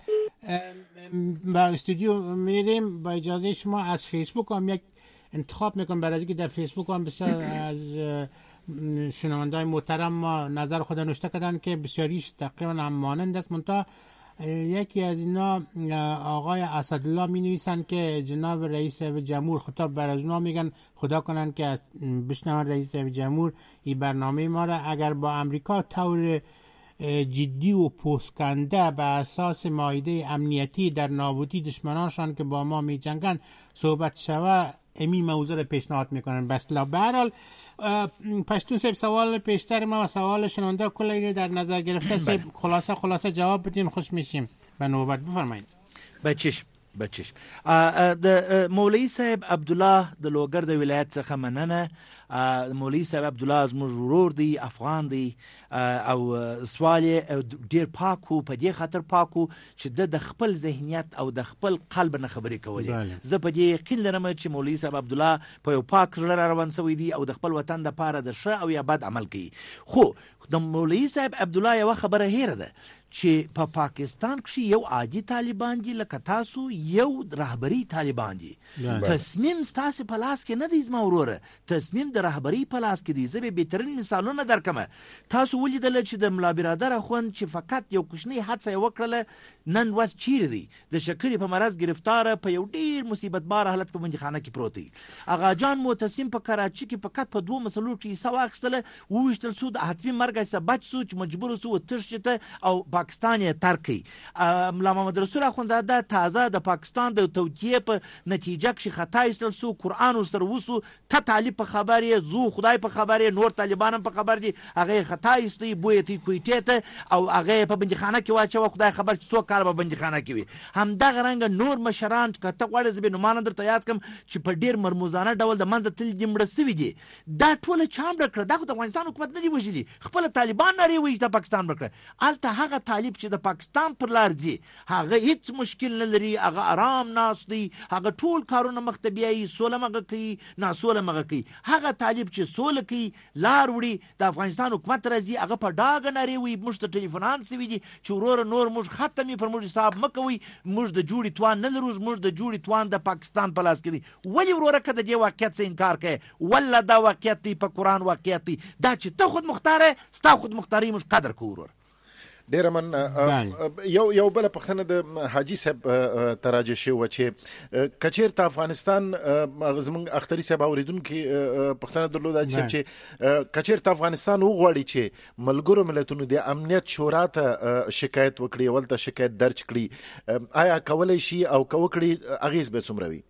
با استودیو میریم. با اجازه شما از فیسبوک هم یک انتخاب میکنم، برای اینکه در فیسبوک هم بسیار از شنونده‌های محترم ما نظر خود نوشته کردن که بسیاریش تقریبا هم مانند است. منتها یکی از اینا آقای اسدالله می نویسن که جناب رئیس جمهور خطاب بر از اونا میگن خدا کنن که بشنون رئیس جمهور این برنامه ما را اگر با امریکا طور جدی و پوسکنده به اساس مائده امنیتی در نابودی دشمنانشان که با ما می جنگن صحبت شود، امی موضوع رو پیشنهاد میکنن. بس به هر حال پشتون صاحب سوال پیشتر ما و سوال شنونده کلی در نظر گرفته صاحب خلاصه جواب بدین خوش میشیم. به نوبت بفرمایید. بچش د مولوی صاحب عبدالله د لوګر د ولایت څخه مننه. مولوی صاحب عبدالله زموږ ورور دی، افغان دی او سوال ډیر پاکو، په دې خاطر پاکو چې د خپل ذهنیت او د خپل قلب نه خبرې کولې. زه په دې یقین لرم چې مولوی صاحب عبدالله په یو پاک زړه روان شوی دی او د خپل وطن د پاره د ښه او یا بد عمل کوي. خو د مولوی صاحب عبدالله یو خبره هیره ده چې په پاکستان کې یو عادي طالبان دي لکه تاسو یو رهبری طالبان دي. تصمیم ستاسو په لاس کې نه دی زما وروره، تصمیم د رهبری په لاس کې دی. زه به بهترین مثالونه درکمه. تاسو ولیدل چې د ملا برادر اخوند چې فقط یو کوچنی حادثه وکړله، نن ورځ چیرې دی؟ د شکرې په مرض گرفتار، په یو ډیر مصیبت بار حالت په بندیخانه کې پروت دی. اغا جان معتصم په کراچي کې فقط په 2 مسلو کې حصہ واخیستله، وویشتل سو، د حتمي مرګ څخه بچ سو چې مجبور سو ترشته او پاکستان یې ترک کړي. ملا محمد رسول اخوندزاده تازه د پاکستان د توجیه په نتیجه کې خطا ایستل سو، قران سره وسو، ته طالب په خبرې، زو خدای په خبرې، نور طالبان په خبر دي، هغه خطا ایستي بویتی کویټه ته او هغه په بندیخانه کې واچو. خدای خبر چې څو کال په بندیخانه کې وي. همدغه رنګ نور مشران کته غواړي زبې نومان درته یاد کم چې په ډیر مرموزانه ډول د منځ تل جمړه سوي دي. دا ټول چامړه کړ. دا د افغانستان حکومت نه دی وژلي، خپل طالبان لري وایي د پاکستان وکړه. الته هغه طالب چې د پاکستان پر لار ځي هغه هیڅ مشکل نه لري، هغه آرام ناست دی، هغه ټول کارونه مخ ته بیایي، سوله مغه کوي، ناسوله مغه کوي. هغه طالب چې سوله کوي، لار وړي، د افغانستان حکومت راځي، هغه په ډاګ ناري وي، موږ ته ټلیفونان سوي دي چې ورور نور موږ ختمي پر موږ حساب مکوي، موږ د جوړې توان نه لرو، موږ د جوړې توان د پاکستان په لاس کې دی. ولې وروره که د دې واقعیت څخه انکار کوي؟ والله دا واقعیت دی، په قرآن واقعیت دی. دا چې ته خود مختاره، ستا خود مختاري موږ قدر کوو ورور. ډیر من یو بل پښتنه د حاجی صاحب تراجه شو چې کچیر ته افغانستان زمونږ اختری صاحب اوریدونکو پښتنه درلود چې کچیر ته افغانستان وغواړي چې ملګرو ملتونو د امنیت شورا ته شکایت وکړي، ولته شکایت درج کړي، آیا کولای شي او کوکړي اغیز به څومره وي؟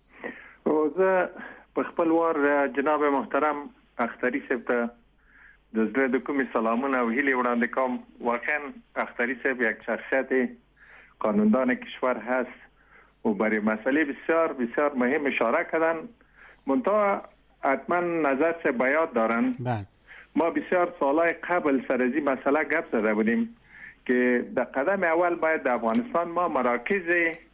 او زه په خپل وار جناب محترم اختری صاحب ته د زړه د کومې سلامونه او هیلې وړاندې کوم. واقعا اختری صاحب یک شخصیت قانوندان کشور هست و برای مسئله بسیار بسیار مهم اشاره کردن. منتها حتما نظر سے بیاد دارن. ما بسیار سالهای قبل سر از این مسئله گپ زده بودیم که در قدم اول باید در افغانستان ما مراکز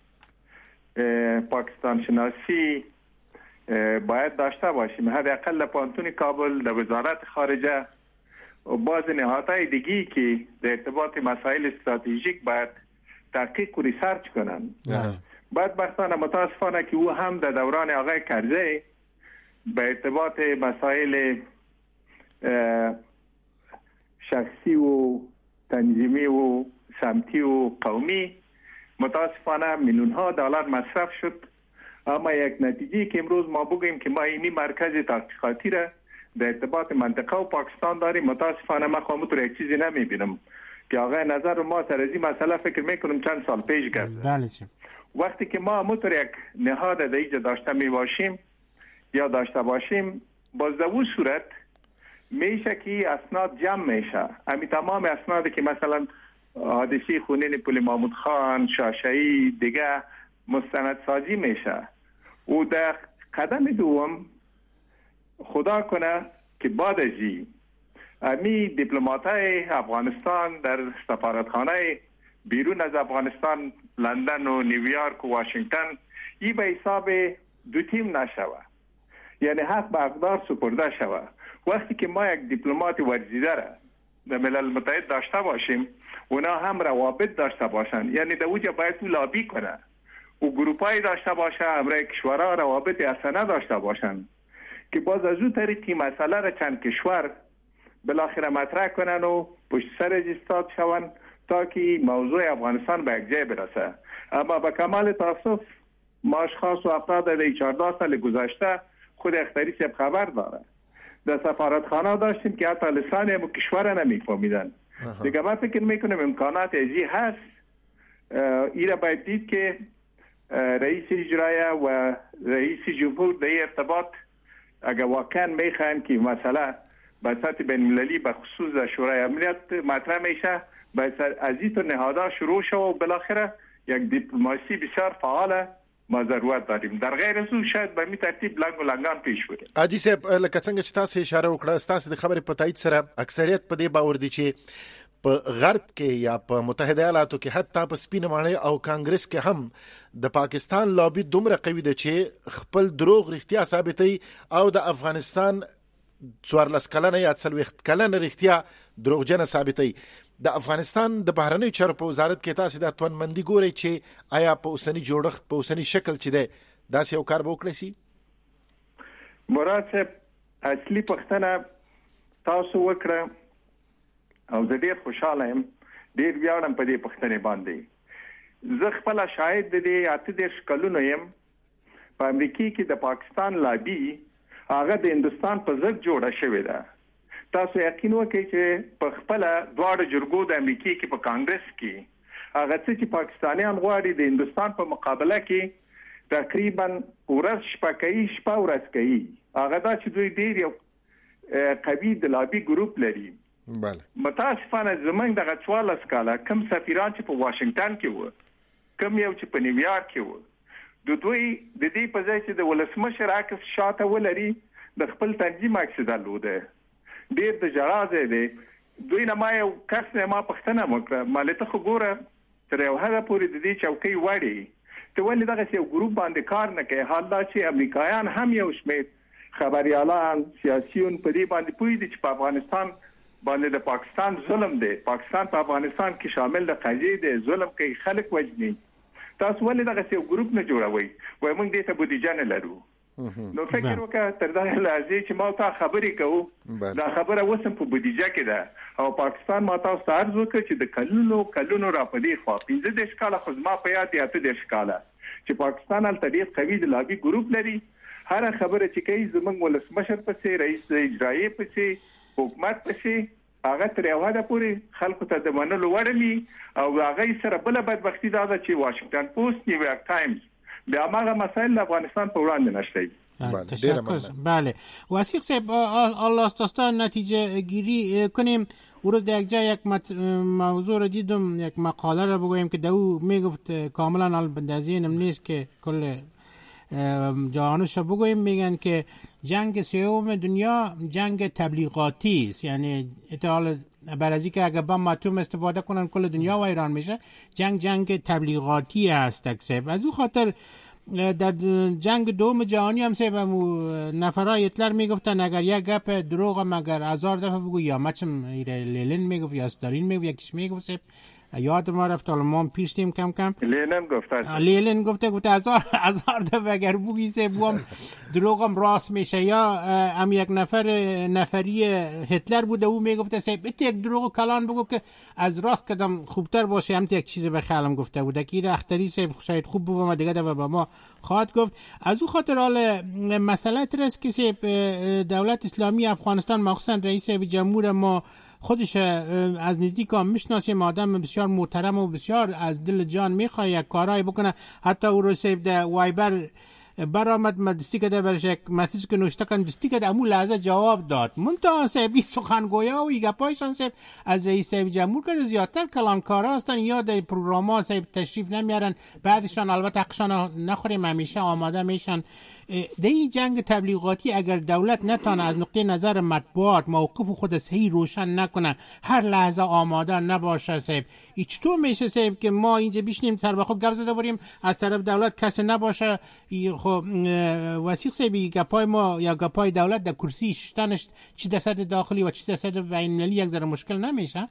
پاکستان شناسی باید داشته باشیم. حداقل پانتون کابل، در وزارت خارجه و بعض نهادهای دیگی که در ارتباط مسائل استراتژیک باید تحقیق و ریسرچ کنن. بدبختانه متاسفانه که او هم در دوران آقای کرزی به ارتباط مسائل شخصی و تنظیمی و سمتی و قومی متاسفانه میلیون ها دلار مصرف شد. اما یک نتیجه که امروز ما بگوییم که ما اینی مرکز تحقیقاتی را در ارتباط منطقه و پاکستان داریم، متاسفانه من خودم یک چیزی نمیبینم که آقای نظر ما سر از این مسئله فکر میکنم چند سال پیش گفت. وقتی که ما همونطور یک نهاد در اینجا داشته می باشیم یا داشته باشیم، باز در اون صورت میشه که اسناد جمع میشه. همین تمام اسنادی که مثلا حادثه خونین پل محمود خان، شاشعی دیگه مستند سازی میشه. و در قدم دوم خدا کنه که بعد از این امی دیپلماتای افغانستان در سفارتخانه بیرون از افغانستان، لندن و نیویورک و واشنگتن، این به حساب دو تیم نشوه، یعنی حق به اقدار سپرده شوه. وقتی که ما یک دیپلمات ورزیده را در ملل متحد داشته باشیم، اونا هم روابط داشته باشن، یعنی در اوجا باید او لابی کنه و گروپایی داشته باشه، همراه کشورها روابط اصلا داشته باشن که باز از اون طریقی مسئله را چند کشور بالاخره مطرح کنن و پشت سر ایستاد شون تا که موضوع افغانستان به یک جای برسه. اما به کمال تاسف ما اشخاص و افراد در 14 سال گذشته خود اختری صاحب خبر داره در سفارتخانه داشتیم که حتی لسان هم کشور نمیفهمیدن. دیگه من فکر میکنم امکانات ازی هست. ایره باید دید که رئیس اجرایه و رئیس جمهور در ارتباط اگر واقعا میخواین که مسئله به سطح بین المللی به خصوص شورای امنیت مطرح میشه، باید از این تو نهادها شروع شد و بالاخره یک دیپلماسی بسیار فعال ما ضرورت داریم. در غیر از او شاید به می ترتیب لنگ و لنگان پیش بره. حاجی صاحب لکه څنګه چې تاسو اشاره وکړه، تاسو د خبرې په تایید سره اکثریت په دې باور دي چې په غرب کې یا په متحده ایالاتو کې حتی په سپینه ماڼۍ او کانګرس کې هم د پاکستان لابي دومره قوي ده چې خپل دروغ رښتیا ثابتوي او د افغانستان 14 کلنه یا 40 کلنه رښتیا دروغجنه ثابتوي. د افغانستان د بهرنیو چارو په وزارت کې تاسو د توانمندي ګورئ چې آیا په اوسنی جوړښت په اوسنی شکل چې ده داسې یو کار به وکړی شي؟ مراد صاحب اصلي پوښتنه تاسو وکړه او زه ډېر خوشاله یم، ډېر ویاړم په دې پوښتنې باندې. زه خپله شاهد د دې 38 کلونو یم. په امریکې کې د پاکستان لابي هغه د هندوستان په ضد جوړه شوې ده. تاسو یقین وکړئ چې په خپله دواړه جرګو د امریکې کې په کانګرس کې هغه څه چې پاکستانیان غواړي د هندوستان په مقابله کې تقریبا ورځ شپه کوي، شپه ورځ کوي. هغه دا چې دوی ډېر یو قوي د لابي ګروپ لري. متاسفانه زمونږ دغه 14 کاله کم سفیران چې په واشنگټن کې وو، کم یو چې په نیویارک کې وو، دوی د دې په ځای چې د ولسمشر عکس شاته ولري د خپل تنظیم عکس درلوده. ډېر د جرازه دی. دوی نه ما یو کس نه ما پښتنه وکړه، مالته خو ګوره تر یو هغه پورې د دې چوکۍ وړي ته ولې دغه یو ګروپ باندې کار نه کوي. حال دا چې امریکایان هم یو شمېر خبريالان سیاسيون په دې باندې پوي دي چې په افغانستان باندې د پاکستان ظلم دی، پاکستان په افغانستان کې شامل د قضیې دی، ظلم کوي، خلک وژني. تاسو ولې دغه یو ګروپ نه جوړوي؟ وای موږ دې ته بودیجه نه لرو. نو فکر وکړه تر دا لازم چې ما ته خبرې کوو دا خبره وسم په بودیجه کې ده او پاکستان ما تاسو ته عرض وکړ چې د کلونو را پدې خو 15 کاله خو ما په یاد یا 10 کاله چې پاکستان ال تدې قوي د لابي ګروپ لري. هر خبره چې کوي زمونږ ولسمشر پسې، رئیس اجرایی پسې، حکومت پسې، هغه تر یو حد پورې خلکو ته د منلو وړلي او هغه سره بل بدبختی دا ده چې واشنگټن پوسټ، نیویارک ټایمز بیا هغه مسایل افغانستان په وړاندې نشته. بله وثیق صاحب الله استاستا نتیجه گیری کنیم. او روز در یک جا یک موضوع رو دیدم، یک مقاله رو بگویم که دو میگفت کاملا البندازینم نیست که کل جهانش رو بگویم، میگن که جنگ سوم دنیا جنگ تبلیغاتی است، یعنی اطلاع برازی که اگر بم اتم استفاده کنن کل دنیا و ایران میشه، جنگ تبلیغاتی هست تکسب. از اون خاطر در جنگ دوم جهانی هم سه نفرای هیتلر میگفتن اگر یک گپ دروغ هم اگر 1000 دفعه بگو یا مچم لنین میگفت یا استالین میگفت یکیش میگفت یاد ما رفت، حالا ما پیشتیم کم کم لنین گفته 1000 دفعه اگر بگی سه بوم دروغم راست میشه. یا هم یک نفری هیتلر بوده او میگفته سه بیت یک دروغ کلان بگو که از راست کدام خوبتر باشه، هم یک چیز به خیالم گفته بوده که این اختری سه شاید خوب بود و دیگه دفعه با ما خواهد گفت. از او خاطر حال مسئله ترس که دولت اسلامی افغانستان مخصوصا رئیس جمهور ما خودش از نزدیک هم میشناسیم، آدم بسیار محترم و بسیار از دل جان میخواد یک کارایی بکنه. حتی او رو سیب ده وایبر برآمد مدستی که ده برش یک مسیج که نوشته کن دستی که ده امو لحظه جواب داد. منتها سیب این سخنگویا و ایگا پایشان سیب از رئیس جمهور که زیادتر کلانکارا هستن یا ده پروگرام ها سیب تشریف نمیارن، بعدشان البته حقشان نخوریم همیشه آماده میشن. در این جنگ تبلیغاتی اگر دولت نتانه از نقطه نظر مطبوعات موقف خود صحیح روشن نکنه، هر لحظه آماده نباشه سیب، ای چطور میشه سیب که ما اینجا بیشنیم سر به خود گپ زده بریم از طرف دولت کسی نباشه؟ خب وثیق سیبی گپای ما یا گپای دولت در کرسی شدنش چی دست داخلی و چی دست بین المللی یک ذره مشکل نمیشه؟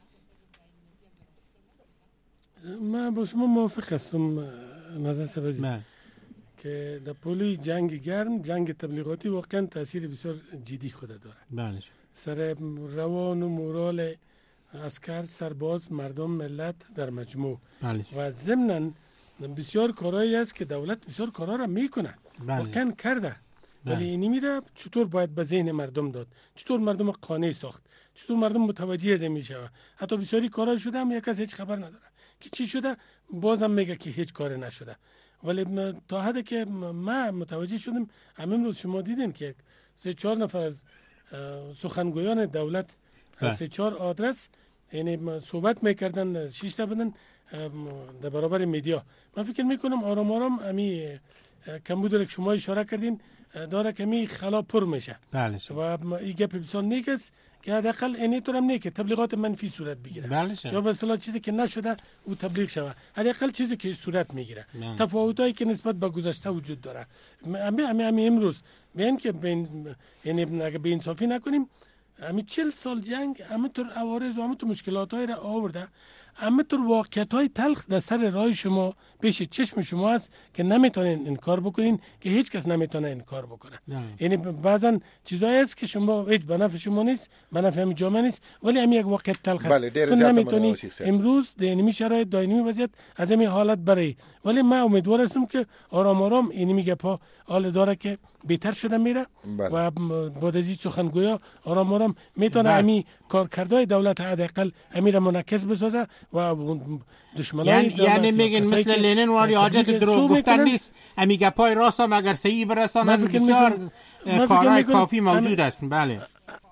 من با شما موافق هستم نظر سبزی که در پولی جنگ گرم، جنگ تبلیغاتی واقعا تاثیر بسیار جدی خود داره. بله. سر روان و مورال عسکر، سرباز، مردم، ملت در مجموع. بله. و ضمناً بسیار کارهایی است که دولت بسیار کارها را میکنه. بله. واقعا کرده. ولی اینی میره چطور باید به ذهن مردم داد، چطور مردم قانع ساخت، چطور مردم متوجه از میشه. حتی بسیاری کارها شده هم یک کس هیچ خبر نداره که چی شده، بازم میگه که هیچ کاری نشده. ولی تا حدی که ما متوجه شدیم، امروز شما دیدین که 3-4 نفر از سخنگویان دولت 3-4 آدرس یعنی صحبت میکردن 6 تا بدن در برابر میدیا. من فکر میکنم آرام آرام امی کمبود که شما اشاره کردین داره کمی خلا پر میشه. بله. و این گپ بسیار نیک است که حداقل اینی طور هم نیست که تبلیغات منفی صورت بگیره. بله. یا به اصطلاح چیزی که نشده او تبلیغ شود، حداقل چیزی که صورت میگیره. تفاوتایی که نسبت به گذشته وجود داره. امی امروز ببین که یعنی اگه به انصافی نکنیم، امی 40 سال جنگ همینطور عوارض و همینطور مشکلاتایی را آورده، همینطور واقعیت‌های تلخ در سر راه شما پیش چشم شما است که نمیتونین انکار بکنین، که هیچ کس نمیتونه انکار بکنه. یعنی بعضن چیزایی است که شما هیچ به نفع شما نیست، به نفع هم جامعه نیست، ولی هم یک واقعیت تلخ است. تو نمیتونی امروز در اینمی شرایط دائمی وضعیت از این حالت برای. ولی من امیدوار هستم که آرام آرام اینمی گپا حال داره که بهتر شده میره و بعد از این سخنگویا آرام آرام میتونه امی کارکردهای دولت حداقل امیر منعکس بسازه و دشمنای یعنی میگن مثل لنین واری حاجت دروغ گفتن نیست، امی گپای راست هم اگر صحیح برسانن بسیار کارهای کافی موجود است. بله.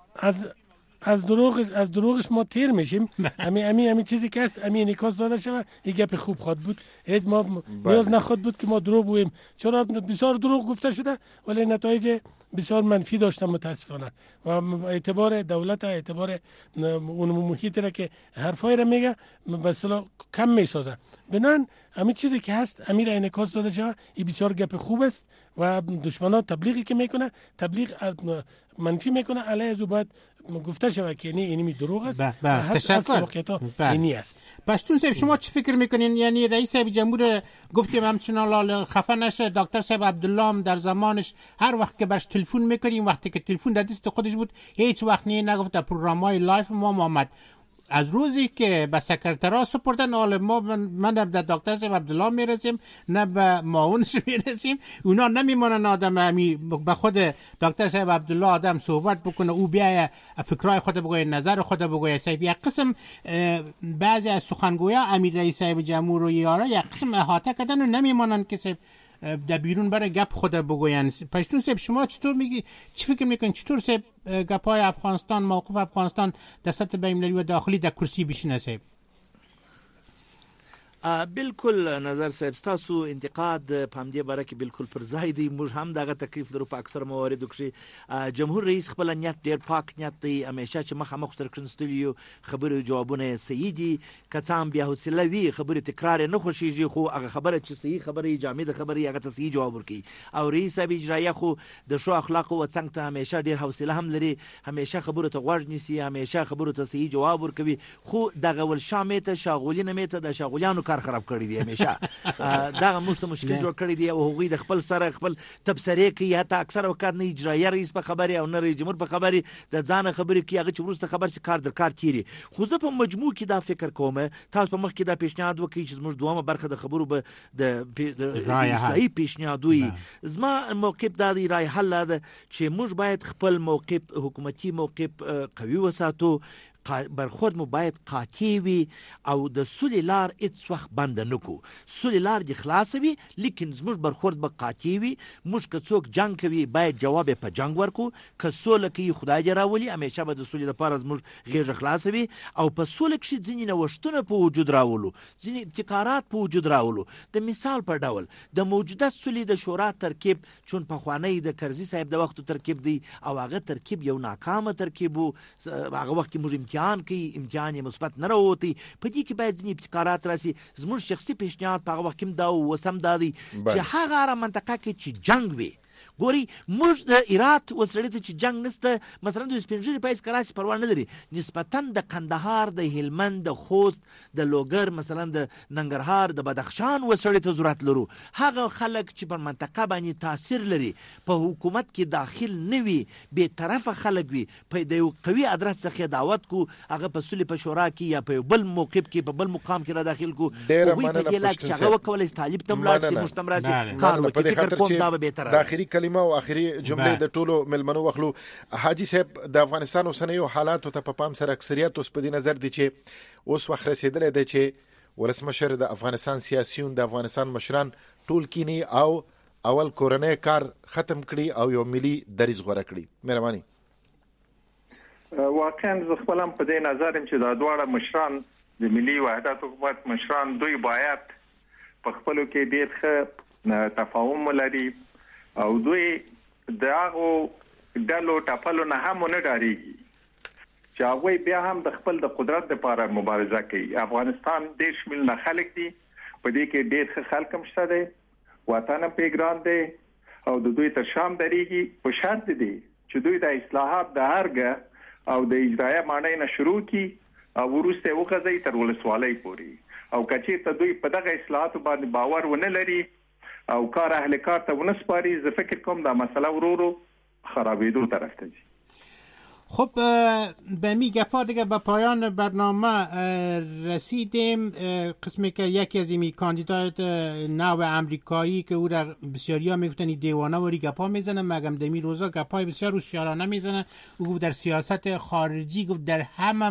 از دروغش ما تیر میشیم. امی چیزی که است امی نکاس داده شود، این گپ خوب خود بود، هیچ ما نیاز نخود بود که ما دروغ بگوییم، چرا بسیار دروغ گفته شده ولی نتایج بسیار منفی داشتن متاسفانه. و اعتبار دولت، اعتبار اون محیط را که حرفای را میگه به اصطلاح کم میسازه. بنان همین چیزی که هست امیر انعکاس داده شود، این بسیار گپ خوب است و دشمنان تبلیغی که میکنه، تبلیغ منفی میکنه علیه از باید گفته شود که اینی دروغ است. تشکر. اینی است. پشتون صاحب شما چی فکر میکنین؟ یعنی رئیس جمهور گفتیم همچنان خفه نشه، دکتر صاحب عبدالله هم در زمانش هر وقت که برش تلفن میکنیم، وقتی که تلفن در دست خودش بود هیچ وقت نگفت در پروگرام‌های لایف ما آمد. از روزی که به سکرترا سپردن حال من در دکتر صاحب عبدالله میرسیم نه به معاونش میرسیم، اونا نمیمونن آدم به خود دکتر صاحب عبدالله آدم صحبت بکنه، او بیای فکرای خود بگوی، نظر خود بگوی. صاحب یک قسم بعضی از سخنگویا امیر رئیس صاحب جمهور و یارا یک قسم احاطه کردن و نمیمونن که صاحب در بیرون برای گپ خود بگوین. پشتون صاحب شما چطور میگی، چی فکر میکنین چطور صاحب گپای افغانستان، موقف افغانستان در سطح بین‌المللی و داخلی در کرسی بشینه صاحب؟ بالکل نظر صاحب تاسو انتقاد پامدې باره کې بالکل پر ځای دی. موږ هم دغه تکلیف لرو په اکثر مواردو کې. جمهور رئیس خپل نیت ډیر پاک نیت دی، همیشه چې مخامخ سره کړنستلیو خبرې جوابونه صحیح دي، کڅام بیا حوصله وی خبرې تکرار نه خوشیږي، خو هغه خبره چې صحیح خبرې جامد خبرې هغه ته صحیح جواب ورکړي. او رئیس صاحب اجرایه خو د شو اخلاق او څنګه ته همیشه ډیر حوصله هم لري، همیشه خبرو ته غوږ نیسي، همیشه خبرو ته صحیح جواب ورکوي. خو دغه ول شامته شاغولینه میته د شاغولیانو کار خراب کړی دی همیشه. دا موږ ته مشکل جوړ کړی دی او هغوی د خپل سره خپل تبصره کوي، حتی اکثر وخت نه اجرایه رئیس په خبره او نه رئیس جمهور په خبره د ځان خبرې کوي، هغه چې وروسته خبر شي کار در کار تیری. خو زه په مجموع کې دا فکر کوم، تاسو په مخ کې دا پیشنهاد وکړي چې زموږ دوامه برخه د خبرو به د اصلاحي پیشنهادوي. زما موقف دا دی رای حل ده چې موږ باید خپل موقف حکومتي موقف قوي وساتو، برخورد مو باید قاطع وي او د سولې لار هیڅ وخت بند نه کو. سولې لار د خلاص وي لیکن زموږ برخورد به قاطع وي. موږ که څوک جنگ کوي باید جواب په جنگ ورکو، که سوله کوي خدای دې راولي، همیشه به د سولې لپاره زموږ غېږه خلاصه وي. او په سوله کې ځینې نوښتونه په وجود راولو، ځینې ابتکارات په وجود راولو. د مثال په ډول د موجوده سولې د شورا ترکیب چون پخوانی د کرزي صاحب د وختو ترکیب دی او هغه ترکیب یو ناکامه ترکیب و. هغه وخت کې موږ امتحان یې مثبت نه راوتی. په دې کې باید ځینې ابتکارات راسي. زموږ شخصي پیشنهاد په هغه وخت کې دا اوس هم دا دی چې هغه هره منطقه کې چې جنګ وي، ګوري موږ د هرات وسړي ته چې جنگ نسته، مثلا د سپینږیري په اسکراسي پروا نه لري، نسبتا د قندهار، د هلمند، د خوست، د لوګر، مثلا د ننګرهار، د بدخشان وسړي ته ضرورت لرو. هغه خلک چې پر منطقه باندې تاثیر لري، په حکومت کې داخل نه وي، بې طرفه خلک وي، په د یو قوي ادرس څخه دعوت کو، هغه په سولې په شورا کې یا په بل موقف کې په بل مقام کې را داخل کو. ډېر مننه چې هغه وکولای طالب تم لاړ شي، مشتم راسي کار وکړي. فکر کوم دا به بهتره. د اخري کلمه او اخري جمله د ټولو ملمنو وخلو. حاجی صاحب د افغانستان اوسنیو حالاتو ته په پام سره اکثریت اوس په دې نظر دي چې اوس وخت رسیدلی دی چې ولسمشر د افغانستان سیاسیون، د افغانستان مشران ټول کینی او اول کورنۍ کار ختم کړي او یو ملي دریځ غوره کړي. مهرباني. واقعا زه خپل هم په دې نظر چې دا دواړه مشران د ملي وحدت حکومت مشران دوی باید په خپلو کې ډېر ښه تفاهم ولري او دوی دغه ډلو ټاپلو نه هم نه ډاریږي چې هغه بیا هم د خپل د قدرت لپاره مبارزه کوي. افغانستان ډېر شمېر نه خلک دي، په دې کې ډېر ښه خلک هم شته دي، وطن په ګران دی او د دوی تر شام درېږي. په شرط دی چې دوی د اصلاحات د هرګه او د اجرایه معنی نه شروع کی او وروسته وغځي تر ولسوالۍ پورې. او کچې ته دوی په دغه اصلاحات باندې باور ونه لري او کار اهل کار ته ونسپاري، زه فکر کوم دا مسئله ورو خرابیدو طرف ته ځي. خب به می گپا دیگه به پایان برنامه رسیدیم. قسمی که یکی از این کاندیدات نو امریکایی که او را بسیاری ها میگفتن دیوانه وری گپا میزنه، مگم دمی روزا گپای بسیار هوشیارانه میزنه. او گفت در سیاست خارجی، گفت در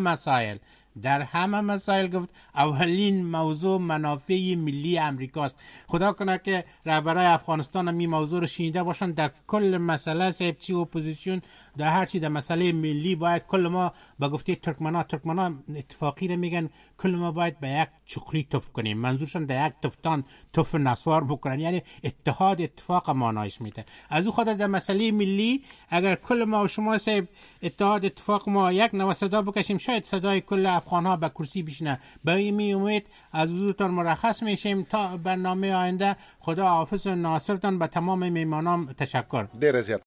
همه مسائل گفت اولین موضوع منافع ملی امریکاست. خدا کنه که رهبرای افغانستان هم این موضوع رو شنیده باشن. در کل مسئله صاحب چی اپوزیسیون در هر چی در مسئله ملی باید کل ما با گفته ترکمنا اتفاقی رو میگن کل ما باید به یک چخری تف کنیم، منظورشون در یک تفتان تف نسوار بکنن، یعنی اتحاد اتفاق مانایش میده. از او خاطر در مسئله ملی اگر کل ما و شما صاحب اتحاد اتفاق ما یک نوع صدا بکشیم، شاید صدای کل افغان ها به کرسی بشنه. به این امید از حضورتان مرخص میشیم تا برنامه آینده. خدا حافظ و ناصرتان. به تمام میمانان تشکر.